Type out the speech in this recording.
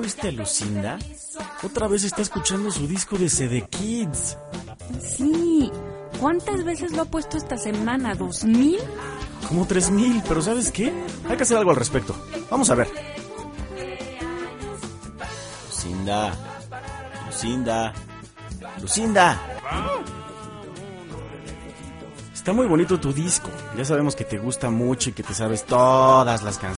oíste a Lucinda? Otra vez está escuchando su disco de CD Kids. Sí. ¿Cuántas veces lo ha puesto esta semana? ¿2000? Como 3000, pero ¿sabes qué? Hay que hacer algo al respecto. Vamos a ver. Lucinda. Lucinda. Lucinda. Está muy bonito tu disco. Ya sabemos que te gusta mucho y que te sabes todas las canciones.